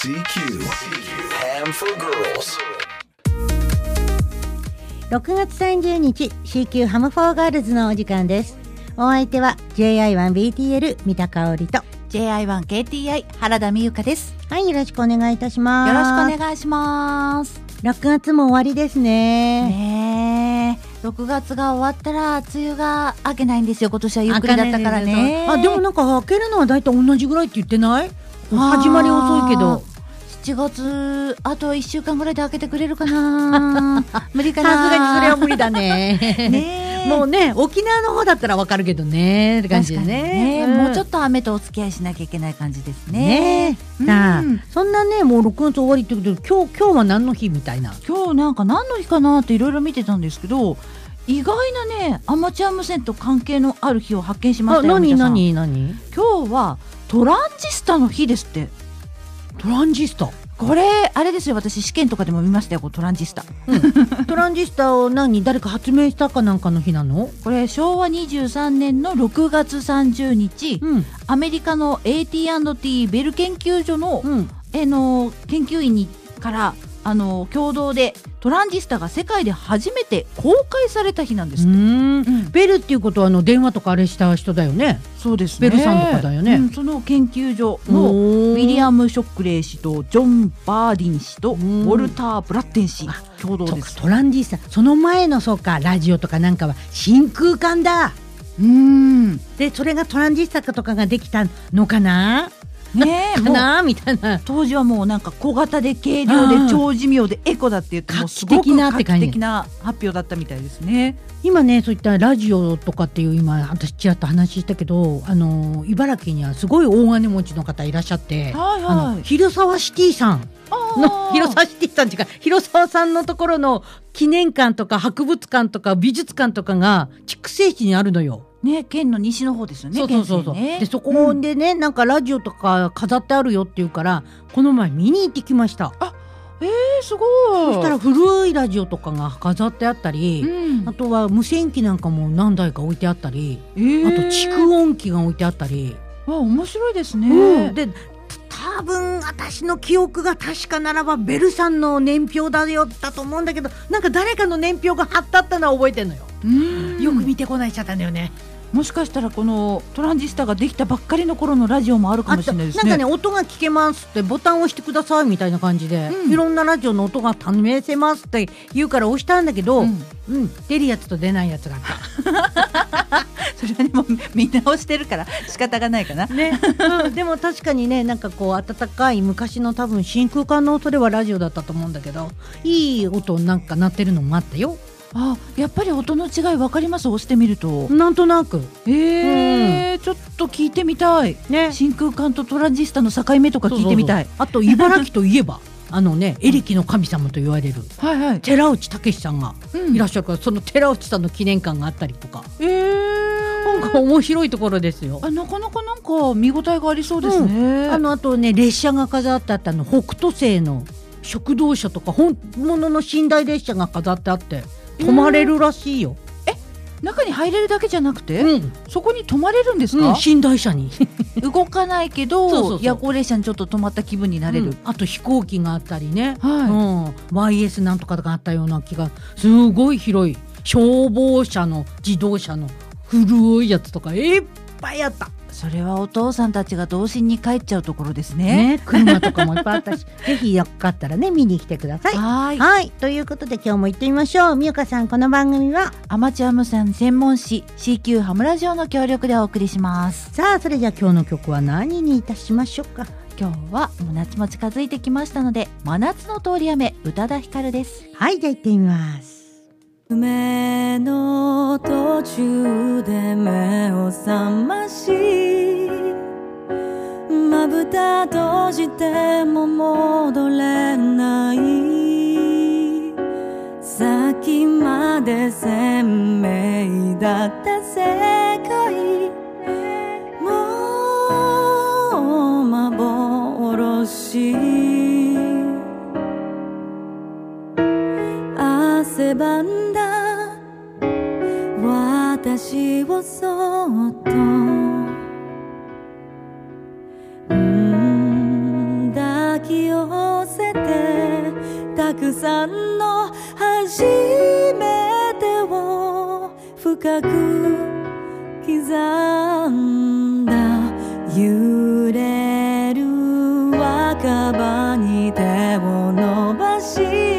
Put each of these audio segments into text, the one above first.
CQ Ham for Girls 6月30日 CQ ハムフォーガールズのお時間です。お相手は JI1BTL 三田香織と JI1KTI 原田美優香です。 はい、よろしくお願いいたします。 よろしくお願いします。 6月も終わりですね。 ねえ、6月が終わったら梅雨が明けないんですよ。今年はゆっくりだったからね。 でもなんか明けるのはだいたい同じぐらいって言ってない？始まり遅いけど 7月あと1週間ぐらいで開けてくれるかな無理かな。 さすがにそれは無理だね。 ねもうね、沖縄の方だったらわかるけどねって感じでね、 もうちょっと雨とお付き合いしなきゃいけない感じですね。さあ、そんなね、もう6月終わりってことで今日は何の日みたいな。 今日なんか何の日かなっていろいろ見てたんですけど、意外なねアマチュア無線と関係のある日を発見しましたよ。 何今日はトランジスタの日ですって。 トランジスタ、 これあれですよ、私試験とかでも見ましたよ、こうトランジスタ、 トランジスタを誰か発明したかなんかの日なの？ これ昭和23年の6月30日、アメリカの AT&T ベル研究所の、研究員にから共同でトランジスタが世界で初めて公開された日なんですって。 ベルっていうことは電話とかあれした人だよね。 そうですね、 ベルさんとかだよね。 その研究所のウィリアム・ショックレー氏とジョン・バーディン氏とウォルター・ブラッテン氏共同です。 トランジスタ、その前のそうかラジオとかなんかは真空管だ。でそれがトランジスタとかができたのかなねえかなみたいな。 当時はもうなんか小型で軽量で超寿命でエコだって言ってもすごく画期的な発表だったみたいですね。 今ね、そういったラジオとかっていう、今私ちらっと話したけど、茨城にはすごい大金持ちの方いらっしゃって、広沢シティさんの広沢シティさんっていうか広沢さんのところの記念館とか博物館とか美術館とかが筑西市にあるのよ。 ね、県の西の方ですよね。 そうでそこでね、なんかラジオとか飾ってあるよっていうからこの前見に行ってきました。 すごい。 そしたら古いラジオとかが飾ってあったり、あとは無線機なんかも何台か置いてあったり、あと蓄音機が置いてあったり。 面白いですね。 で多分私の記憶が確かならばベルさんの年表だと思うんだけど、なんか誰かの年表が貼ってあったのは覚えてるのよ。よく見てこないちゃったんだよね。 もしかしたらこのトランジスタができたばっかりの頃のラジオもあるかもしれないですね。 なんかね、音が聞けますってボタンを押してくださいみたいな感じで、いろんなラジオの音が試せますって言うから押したんだけど、出るやつと出ないやつがあったそれはね、もうみんな押してるから仕方がないかな、 ね。でも確かにね、なんかこう温かい昔の多分真空管の音ではラジオだったと思うんだけど、いい音なんか鳴ってるのもあったよ。 やっぱり音の違い分かります？押してみるとなんとなく。 ちょっと聞いてみたい、真空管とトランジスタの境目とか聞いてみたい。 あと茨城といえばエレキの神様と言われる、寺内武さんがいらっしゃるから、その寺内さんの記念館があったりとか、なんか面白いところですよ。 なかなかなんか見応えがありそうですね。 あとね、列車が飾ってあった北斗星の食堂車とか本物の寝台列車が飾ってあって泊まれるらしいよ。 中に入れるだけじゃなくて、そこに泊まれるんですか？ 寝台車に動かないけど夜行列車にちょっと泊まった気分になれる、 あと飛行機があったりね、YS なんとかがあったような気が、すごい広い消防車の自動車の古いやつとかいっぱいあった。 それはお父さんたちが童心に帰っちゃうところですね。 車とかもいっぱいあったしぜひよかったらね見に来てください。はい、ということで今日も行ってみましょう。みゆかさん、この番組はアマチュア無線専門誌 CQ ハムラジオの協力でお送りします。 さあ、それじゃあ今日の曲は何にいたしましょうか。 今日はもう夏も近づいてきましたので、真夏の通り雨、宇多田ヒカルです。 はい、じゃあ行ってみます。 夢の途中で目を覚まし、まぶた閉じても戻れない、さっきまで鮮明だった世界もう幻、汗ばんだ私をそっと抱き寄たくさんの初めてを深く刻んだ揺れる若葉に手を伸ばし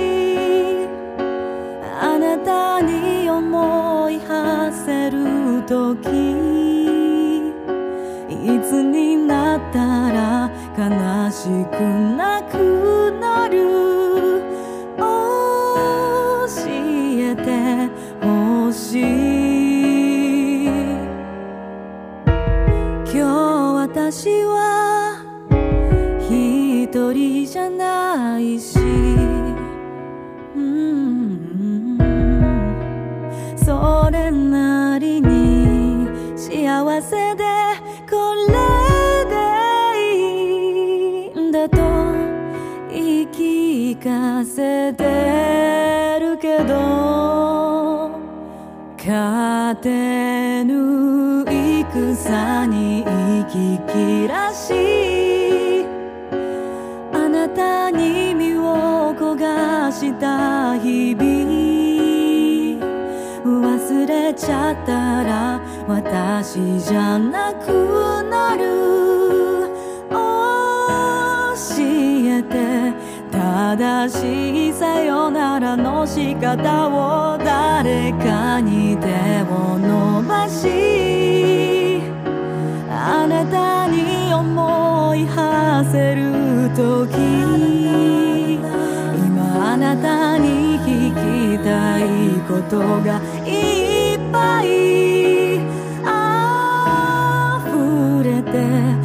あなたに思い馳せる時いつになったら悲しくなくなる教えてほしい今日私は一人じゃないしそれなりに幸せでこれでいいんだと言い聞かせてるけど勝てぬ戦に生き切らしあなたに身を焦がした日々忘れちゃったら私じゃなくなる教えて正しいさよならの仕方を誰かに手を伸ばしあなたに思い馳せる時今あなたに聞きたいことがいっぱい溢れて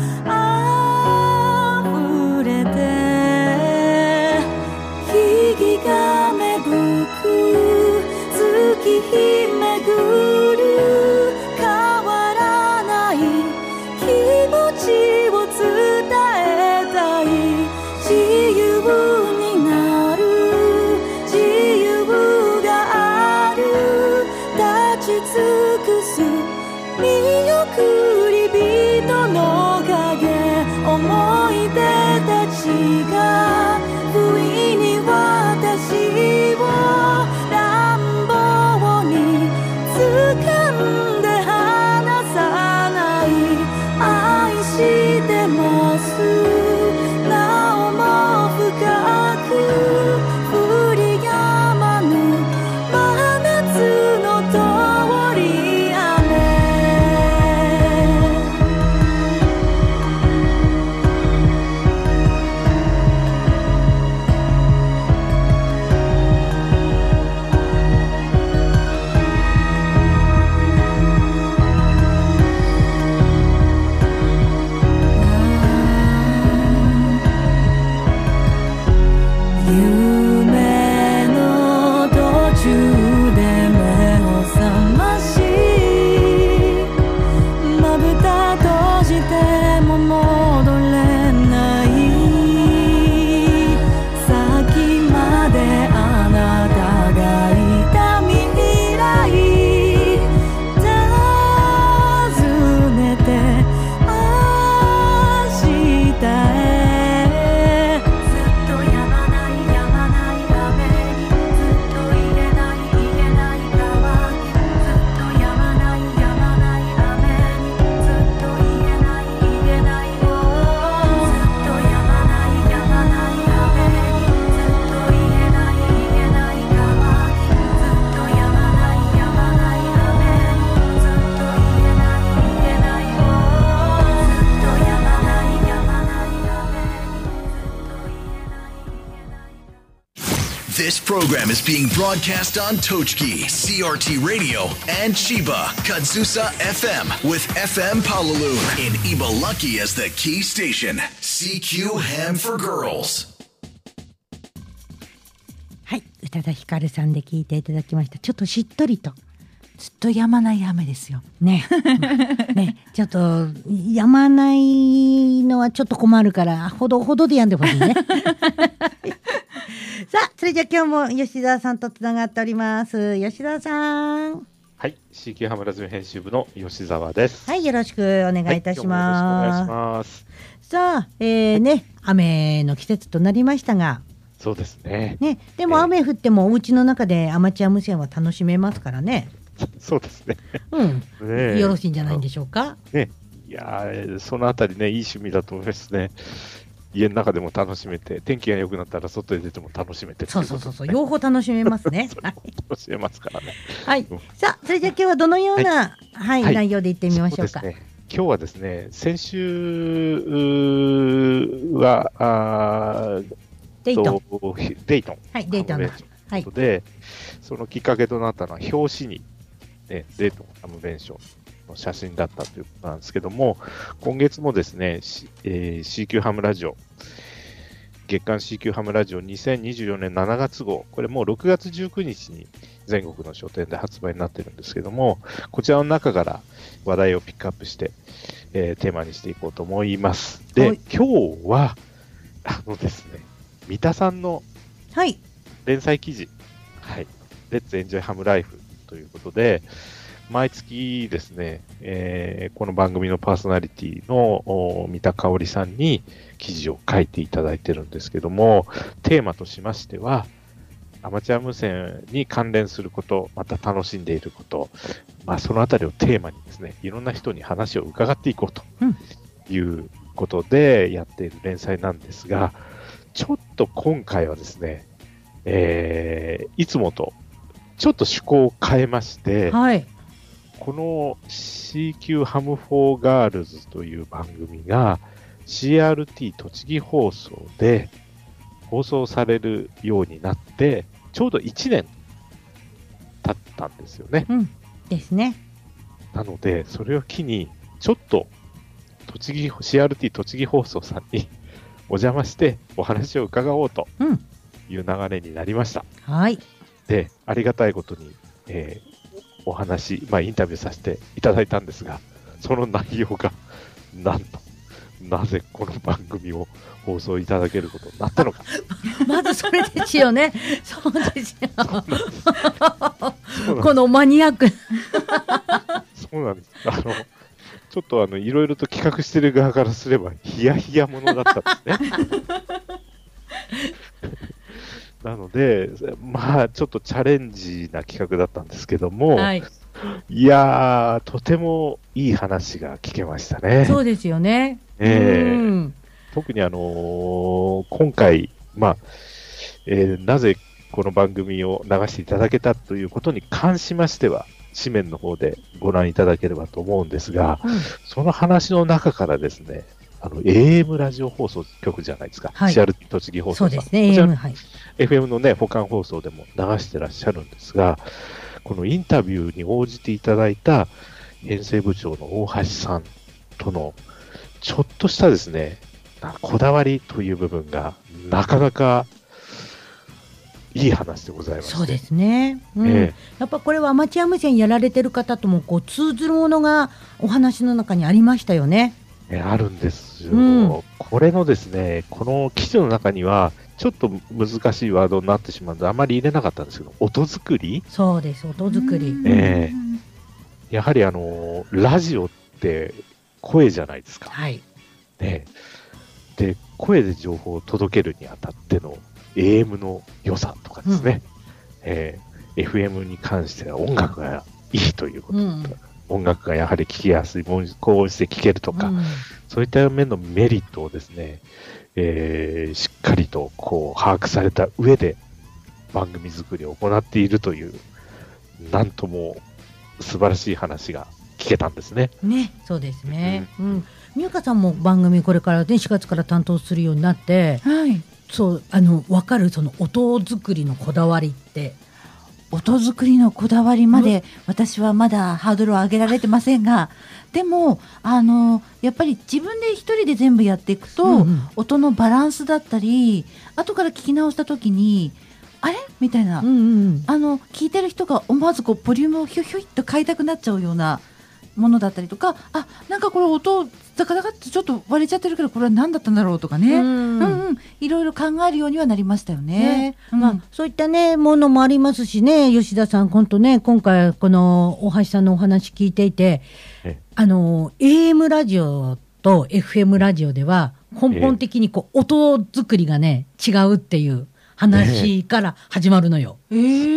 溢れて木々が芽吹く月日めぐる変わらない気持ちを伝えたい自由になる自由がある立ち尽くす見送り人の影思い出たちが不意に私を乱暴に掴んで離さない愛してますなおも深く降り止まぬ真夏の通り雨夢の途中で目を覚ましまぶた閉じても戻れないさっきまであなたがいた未来尋ねて明日へずっとやまないやまない雨にずっと言えない言えない川にずっとやまないやまない雨にずっと言えない言えないよずっとやまないやまない雨にずっと言えない言えない川にずっとやまないやまない雨にずっと言えない言えないよずっとやまないやまない雨にずっと言えない言えない This program is being broadcast on Tochki, CRT Radio, and Chiba, Kazusa FM with FM Palaloon in Ibaraki as the key station. CQ Ham for Girls. はい、宇多田ヒカルさんで聞いていただきました。ちょっとしっとりとずっと止まない雨ですよねね、ちょっとやまないのはちょっと困るからほどほどでやんでほしいねさあ、それじゃあ今日も吉澤さんとつながっております。吉澤さん。 はい、CQ ハムラジオ編集部の吉澤です。 はい、よろしくお願いいたします。 はい、よろしくお願いします。 さあ、ね、雨の季節となりましたが、 そうですね。 ね、でも雨降ってもお家の中でアマチュア無線は楽しめますからね。 そうですね。 ね、よろしいんじゃないんでしょうか。 ね、いやそのあたりね、いい趣味だと思いますね。家の中でも楽しめて、天気が良くなったら外へ出ても楽しめて、 そう、両方楽しめますね。 楽しめますからね。 はい。さあ、それじゃあ今日はどのような、内容でいってみましょうか。 今日はですね、先週はデイトン。デイトン。 はい、デイトンの。 ということで、そのきっかけとなったのは表紙に、ね、デイトンハムベンションの写真だったということなんですけども、今月もですね、CQ ハムラジオ、月刊 CQ ハムラジオ2024年7月号、これもう6月19日に全国の書店で発売になってるんですけども、こちらの中から話題をピックアップして、テーマにしていこうと思います。で、今日は、ですね、三田さんの連載記事、レッツエンジョイハムライフということで、毎月ですね、この番組のパーソナリティの三田香織さんに記事を書いていただいてるんですけども、テーマとしましては、アマチュア無線に関連すること、また楽しんでいること、そのあたりをテーマにですね、いろんな人に話を伺っていこうということでやっている連載なんですが、ちょっと今回はですね、いつもとちょっと趣向を変えまして、この CQ ハムフォーガールズという番組が CRT 栃木放送で放送されるようになって、ちょうど1年経ったんですよね。 ですね。 なので、それを機に、ちょっとCRT 栃木放送さんにお邪魔してお話を伺おうという流れになりました。で、ありがたいことに、お話、インタビューさせていただいたんですが、その内容が、なんと、なぜこの番組を放送いただけることになったのか。 まずそれですよね。そうですよ。このマニアック。 そうなんです。ちょっといろいろと企画してる側からすれば、ヒヤヒヤものだったんですね。なので、ちょっとチャレンジな企画だったんですけども、いやー、とてもいい話が聞けましたね。 そうですよね。 特に今回、なぜこの番組を流していただけたということに関しましては、紙面の方でご覧いただければと思うんですが、その話の中からですね、AM ラジオ放送局じゃないですか。CRT 栃木放送さん。 そうですね、AM、 FM のね、補完放送でも流してらっしゃるんですが、このインタビューに応じていただいた編成部長の大橋さんとの、ちょっとしたですね、こだわりという部分が、なかなかいい話でございます。 そうですね。やっぱこれはアマチュア無線やられてる方とも通ずるものがお話の中にありましたよね。 あるんですよ。これのですね、この記事の中には、ちょっと難しいワードになってしまうので、あまり入れなかったんですけど、音作り？ そうです、音作り。 やはりラジオって声じゃないですか。で、声で情報を届けるにあたっての AM の良さとかですね、FM に関しては音楽がいいということと、音楽がやはり聴きやすい、高音質で聴けるとか、そういった面のメリットをですね、しっかりと把握された上で番組作りを行っているという、なんとも素晴らしい話が聞けたんですね。 そうですね。美香さんも番組これから4月から担当するようになって、そう分かるその音作りのこだわりって。 音作りのこだわりまで私はまだハードルを上げられてませんが、でもやっぱり自分で一人で全部やっていくと、音のバランスだったり、後から聞き直した時にあれみたいな、聞いてる人が思わずボリュームをひょひょいっと変えたくなっちゃうようなものだったりとか、なんかこれ音ザカザカってちょっと割れちゃってるけどこれは何だったんだろうとかね、いろいろ考えるようにはなりましたよね。 そういったねものもありますしね、吉田さん今回この大橋さんのお話聞いていて、AM ラジオと FM ラジオでは根本的に音作りがね違うっていう話から始まるのよ。 同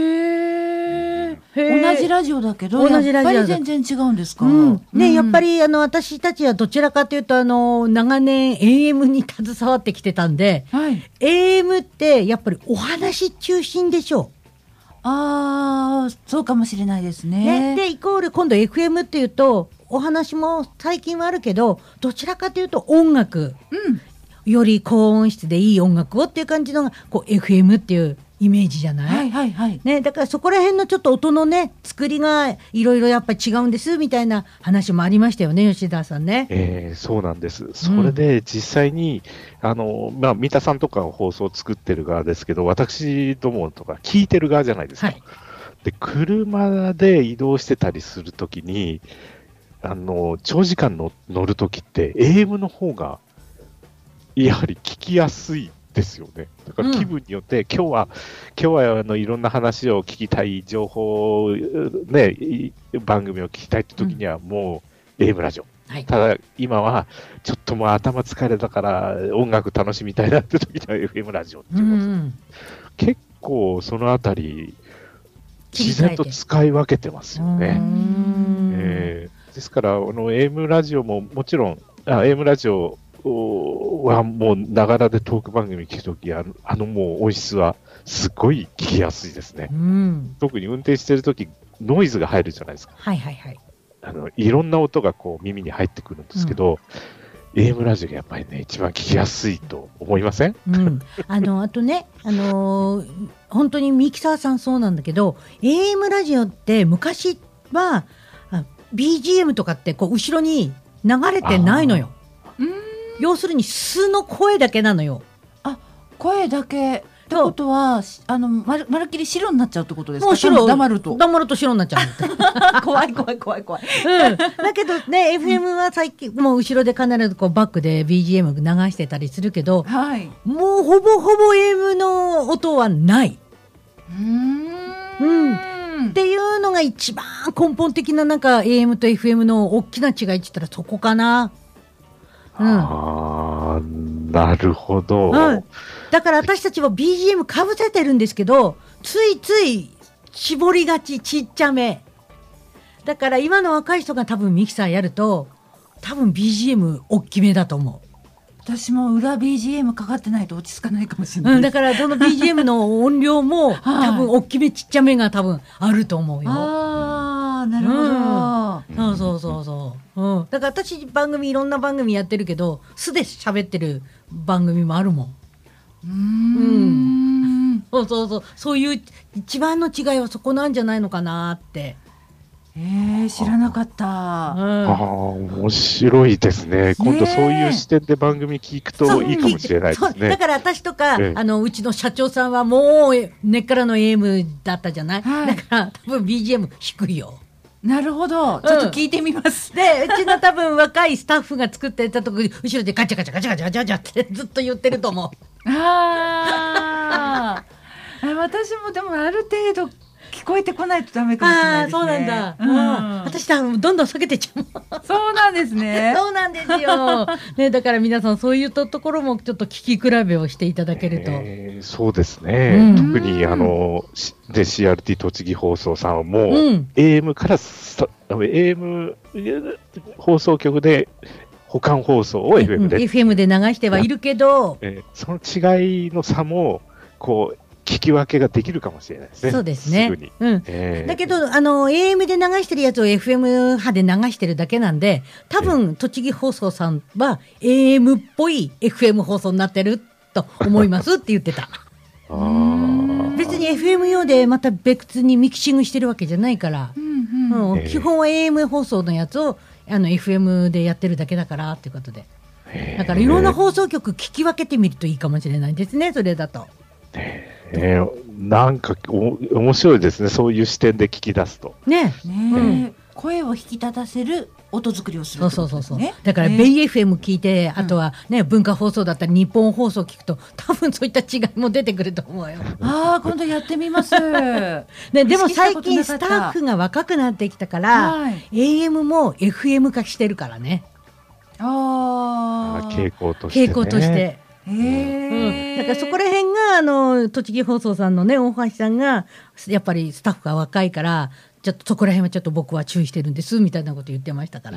じラジオだけど同じラジオだやっぱり全然違うんですか？ やっぱり私たちはどちらかというと長年 AM に携わってきてたんで、AM ってやっぱりお話中心でしょう。 そうかもしれないですね。 でイコール今度 FM っていうとお話も最近はあるけどどちらかというと音楽、より高音質でいい音楽をっていう感じのがこう FM っていうイメージじゃない？だからそこら辺のちょっと音のね作りがいろいろやっぱり違うんですみたいな話もありましたよね、吉田さんね。 そうなんです。それで実際に三田さんとか放送を作ってる側ですけど、私どもとか聞いてる側じゃないですか。で車で移動してたりするときに長時間乗るときって AM の方がやはり聞きやすいですよね。だから気分によって、今日はいろんな話を聞きたい、情報ね番組を聞きたいって時にはもう AM ラジオ。ただ今はちょっともう頭疲れたから音楽楽しみたいなって時には FM ラジオっていうこと結構そのあたり自然と使い分けてますよね。ですからAM ラジオももちろんAM ラジオはもうながらでトーク番組聞くときもう音質はすごい聞きやすいですね。特に運転してるときノイズが入るじゃないですか。いろんな音がこう耳に入ってくるんですけど、AM ラジオがやっぱりね一番聞きやすいと思いません？ あとね本当にミキサーさんそうなんだけど AM ラジオって昔はBGM とかってこう後ろに流れてないのよ。要するに素の声だけなのよ。 声だけってことはまるっきり白になっちゃうってことですか？ もう白黙ると白になっちゃう怖い、だけどね FM は最近もう後ろで必ずこうバックで BGM 流してたりするけど、もうほぼほぼ AM の音はない。っていうのが一番根本的ななんか AM と FM の大きな違いって言ったらそこかな。 なるほど、 だから私たちは BGM かぶせてるんですけどついつい絞りがちっちゃめだから今の若い人が多分ミキサーやると多分 BGM 大きめだと思う。 私も裏 BGM かかってないと落ち着かないかもしれない、 だからその BGM の音量も多分大きめちっちゃめが多分あると思うよ。 なるほど、 そう、だから私いろんな番組やってるけど素で喋ってる番組もあるもん。そういう一番の違いはそこなんじゃないのかなって。 知らなかった。 面白いですね。今度そういう視点で番組聞くといいかもしれないですね。 だから私とか、うちの社長さんはもう根っからの AM だったじゃない、だから多分 BGM 低いよ。 なるほど、ちょっと聞いてみます。 でうちの多分若いスタッフが作ってたとこ後ろでガチャガチャガチャガチャガチャガチャってずっと言ってると思う。 私もでもある程度聞こえてこないとダメかもしれないですね。 そうなんだ。私多分どんどん避けてっちゃう。 そうなんですね。 そうなんですよ。ね、だから皆さんそういうところもちょっと聞き比べをしていただけると。 そうですね。特にCRT 栃木放送さんはもう AM からAM 放送局で保管放送を FM で流してはいるけど、 その違いの差もこう聞き分けができるかもしれないですね。 そうですね。だけどAM で流してるやつを FM 波で流してるだけなんで、多分栃木放送さんは AM っぽい FM 放送になってると思いますって言ってた。別に FM 用でまた別にミキシングしてるわけじゃないから、基本は AM 放送のやつをFM でやってるだけだからっていうことで、だからいろんな放送局聞き分けてみるといいかもしれないですね、それだと。 なんか面白いですね、そういう視点で聞き出すと。 声を引き立たせる音作りをするってことですね。 だからベイ FM 聞いて、あとはね、文化放送だったり日本放送聞くと多分そういった違いも出てくると思うよ。 今度やってみます。 でも最近スタッフが若くなってきたから、AM も FM 化してるからね。 傾向としてね。 だかららそこら辺が栃木放送さんのね大橋さんがやっぱりスタッフが若いからちょっとそこら辺はちょっと僕は注意してるんですみたいなこと言ってましたから。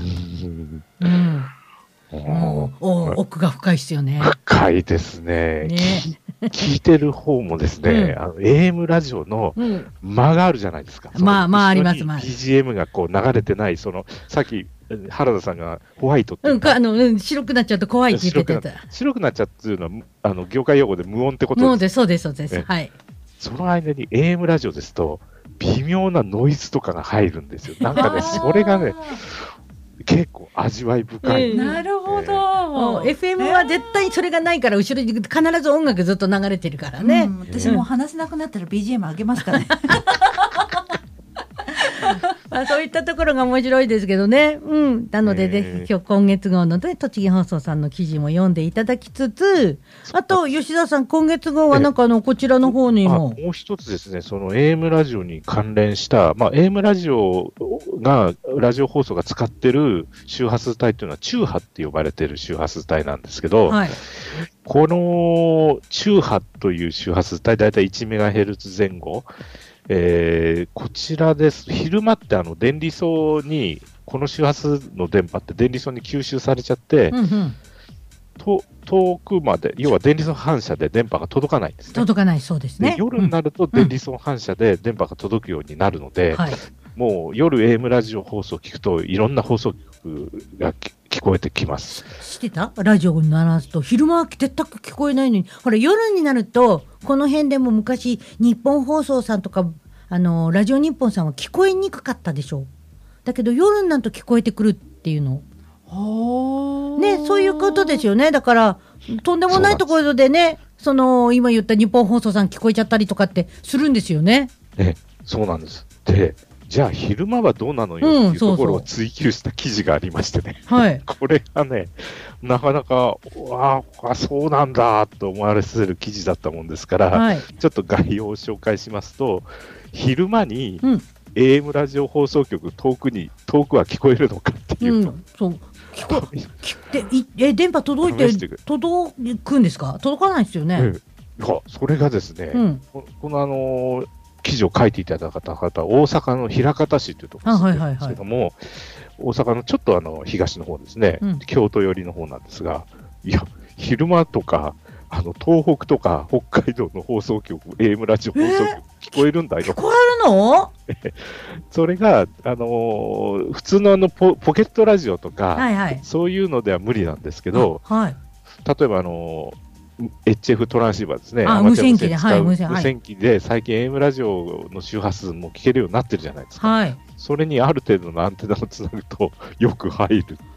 奥が深いですよね。 深いですね。聞いてる方もですね、AM ラジオの間があるじゃないですか。 まああります。 BGM がこう流れてない、さっき原田さんがホワイトって白くなっちゃうと怖いって言ってた。 白くなっちゃうっていうのは業界用語で無音ってことです。 そうです。はい。 その間に AM ラジオですと微妙なノイズとかが入るんですよ。なんかね、それがね。結構味わい深い、 なるほど、 FM は絶対それがないから後ろに必ず音楽ずっと流れてるからね、 私も話せなくなったら BGM 上げますからねそういったところが面白いですけどね、なのでぜひ今月号の、ね、栃木放送さんの記事も読んでいただきつつ、あと吉田さん今月号はなんかこちらの方にももう一つですね、その AM ラジオに関連した、AM ラジオがラジオ放送が使ってる周波数帯というのは中波って呼ばれてる周波数帯なんですけど、この中波という周波数帯だいたい1メガヘルツ前後、こちらです。昼間って電離層に、この周波数の電波って電離層に吸収されちゃって、遠くまで、要は電離層反射で電波が届かないんですね。 届かない、そうですね。 夜になると電離層反射で電波が届くようになるので、もう夜 AM ラジオ放送を聞くといろんな放送局が聞こえてきます。 知ってた？ラジオに鳴らすと昼間は全く聞こえないのに、ほら夜になるとこの辺でも昔日本放送さんとかラジオ日本さんは聞こえにくかったでしょ。だけど夜になると聞こえてくるっていうの。ね、そういうことですよね。だからとんでもないところでね、今言った日本放送さん聞こえちゃったりとかってするんですよね。 そうなんです。で、じゃあ昼間はどうなのよっていうところを追求した記事がありましてね、これがね、なかなかそうなんだと思われせる記事だったもんですから、ちょっと概要を紹介しますと、昼間に AM ラジオ放送局遠くは聞こえるのかっていうと、 電波届くんですか？届かないですよね。 それがですね、この記事を書いていただいた方は大阪の枚方市というところなんですけども、大阪のちょっと東の方ですね、京都寄りの方なんですが、いや昼間とか東北とか北海道の放送局 AM ラジオ放送局聞こえるんだよ。 聞こえるの？ それが普通のポケットラジオとか、そういうのでは無理なんですけど、例えばHF トランシーバーですね。 無線機で、 無線機で最近 AM ラジオの周波数も聞けるようになってるじゃないですか。それにある程度のアンテナをつなぐとよく入るっていう。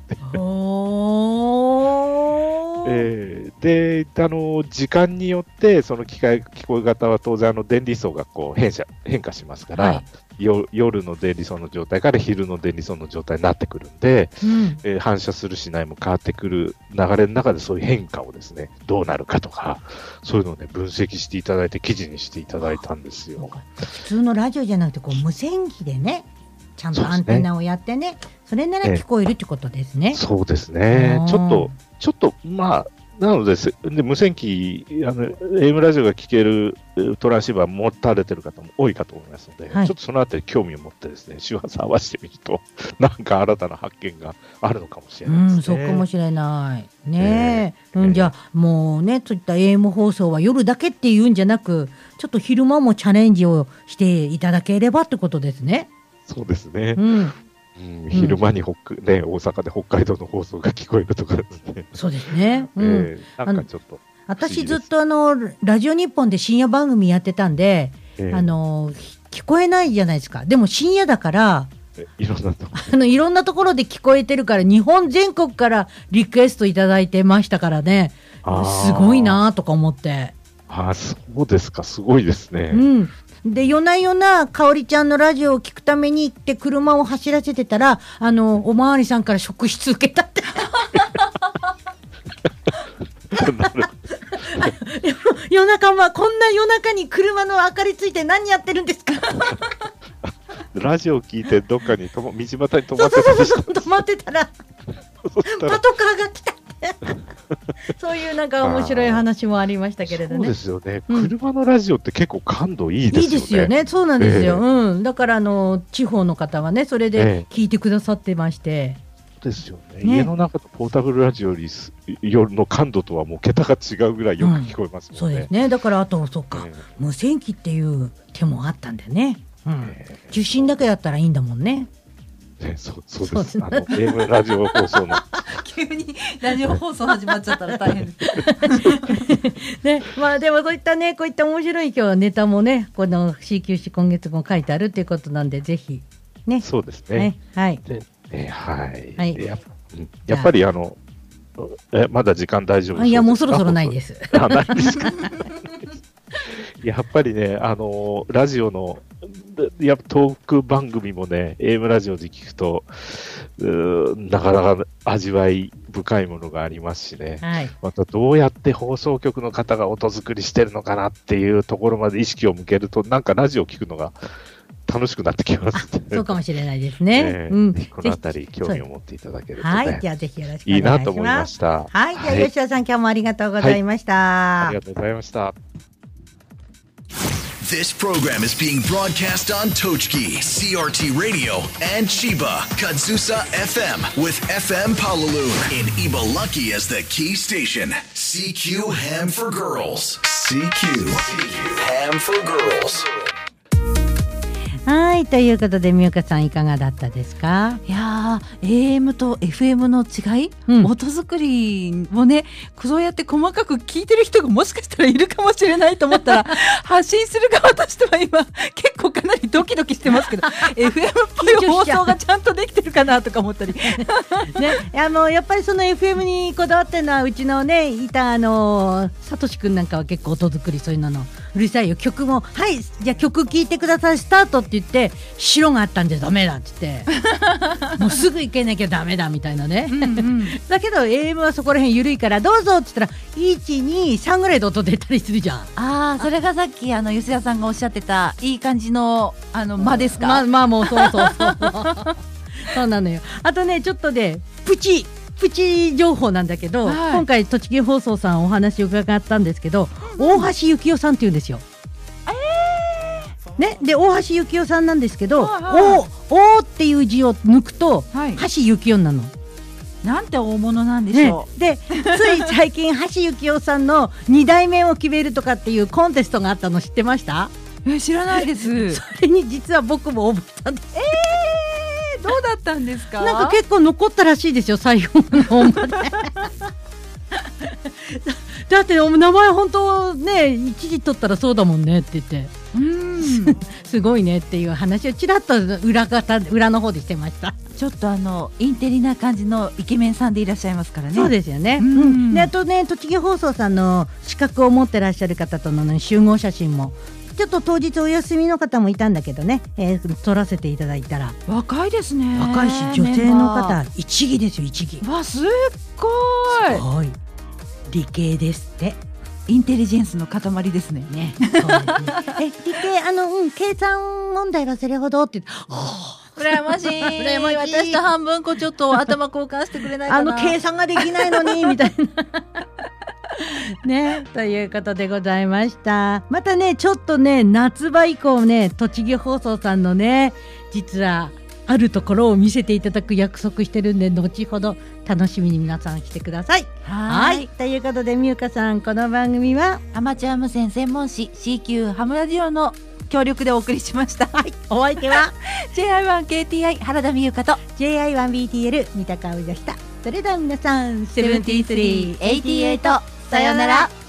で、時間によってその聞こえ方は当然電離層がこう変化しますから、夜の電離層の状態から昼の電離層の状態になってくるんで、反射するしないも変わってくる流れの中でそういう変化をですね、どうなるかとか、そういうのをね、分析していただいて記事にしていただいたんですよ。 普通のラジオじゃなくて無線機でね、ちゃんとアンテナをやってね、それなら聞こえるってことですね。 そうですね。ちょっとなので無線機AM ラジオが聞けるトランシーバー持たれてる方も多いかと思いますので、ちょっとそのあたり興味を持ってですね、周波数合わせてみるとなんか新たな発見があるのかもしれないですね。 そうかもしれないね。じゃあもうね、そういった AM 放送は夜だけっていうんじゃなく、ちょっと昼間もチャレンジをしていただければってことですね。 そうですね。昼間に大阪で北海道の放送が聞こえるとかですね。 そうですね。 なんかちょっと私ずっとラジオ日本で深夜番組やってたんで、聞こえないじゃないですか。でも深夜だからいろんなところで聞こえてるから、日本全国からリクエストいただいてましたからね。すごいなとか思って。 そうですか、すごいですね。 で夜な夜なかおりちゃんのラジオを聞くために行って車を走らせてたら、おまわりさんから職質受けたって夜中こんな夜中に車の明かりついて何やってるんですかラジオを聞いてどっかに道端に止まってたりして、 止まってたらパトカーが来たってそういうなんか面白い話もありましたけれどね。 そうですよね、車のラジオって結構感度いいですよね。 いいですよね。そうなんですよ、だから地方の方はねそれで聞いてくださってまして、 ですよね。家の中とポータブルラジオの感度とはもう桁が違うぐらいよく聞こえますもんね。 そうですね。だからあとそうか、無線機っていう手もあったんだよね。受信だけだったらいいんだもんね。 そうです。AM ラジオ放送の急にラジオ放送始まっちゃったら大変ですね。まあでもそういったねこういった面白い今日はネタもねこの CQC 今月も書いてあるっていうことなんでぜひね。 そうですね。 はい。 はい。やっぱりまだ時間大丈夫ですか？ いやもうそろそろないです。 ないですか？やっぱりねラジオのトーク番組もね AM ラジオで聞くとなかなか味わい深いものがありますしね、またどうやって放送局の方が音作りしてるのかなっていうところまで意識を向けるとなんかラジオ聞くのが楽しくなってきます。 そうかもしれないですね。 このあたり興味を持っていただけるとね、 はい、じゃあぜひよろしくお願いします。 いいなと思いました。 はい、じゃあ吉田さん今日もありがとうございました。 ありがとうございました。 This program is being broadcast on Tochki, CRT Radio, and Chiba, Kadzusa FM with FM Palaloon in Ibalaki as the key station. CQ Ham for Girls. CQ Ham for Girls. はい、ということでみゆかさんいかがだったですか？ いやー AM と FM の違い、音作りをねそうやって細かく聞いてる人がもしかしたらいるかもしれないと思ったら発信する側としては今結構かなりドキドキしてますけどFM っぽい放送がちゃんとできてるかなとか思ったりね、 やっぱりその FM にこだわってるのはうちのねいたさとしくんなんかは結構音作りそういうのうるさいよ。曲もはいじゃあ曲聴いてくださいスタートって言って白があったんでダメだって言ってもうすぐ行けなきゃダメだみたいなねだけど AM はそこら辺緩いからどうぞって言ったら 1,2,3 ぐらいで音出たりするじゃん。 それがさっき吉田さんがおっしゃってたいい感じの間ですか？ まあもうそうそうなのよ。あとねちょっとねプチ情報なんだけど、今回栃木放送さんお話を伺ったんですけど、大橋幸夫さんっていうんですよ。ね、で大橋幸夫さんなんですけど、おっていう字を抜くと、橋幸夫なの。 なんて大物なんでしょう、 でつい最近橋幸夫さんの2代目を決めるとかっていうコンテストがあったの知ってました？ 知らないですそれに実は僕も応募したんです。 どうだったんですか？ なんか結構残ったらしいですよ最後の方までだって名前本当ね一時取ったらそうだもんねって言ってすごいねっていう話をちらっと裏の方でしてました。 ちょっとインテリな感じのイケメンさんでいらっしゃいますからね。 そうですよね、であとね栃木放送さんの資格を持ってらっしゃる方との、集合写真もちょっと当日お休みの方もいたんだけどね、撮らせていただいたら若いですね。 若いし女性の方一技ですよ一技。 わすっごい理系ですって。 インテリジェンスの塊ですね。 そうですね理系計算問題はそれほどって羨ましい私と半分ちょっと頭交換してくれないかな計算ができないのにみたいなね、ということでございました。またねちょっとね夏場以降ね栃木放送さんのね実はあるところを見せていただく約束してるんで後ほど楽しみに皆さん来てください。はいということでみゆかさんこの番組はアマチュア無線専門誌 CQ ハムラジオの協力でお送りしました。 お相手は JI1KTI 原田美優香と JI1BTL 三鷹葵でした。それでは皆さん 7388さようなら。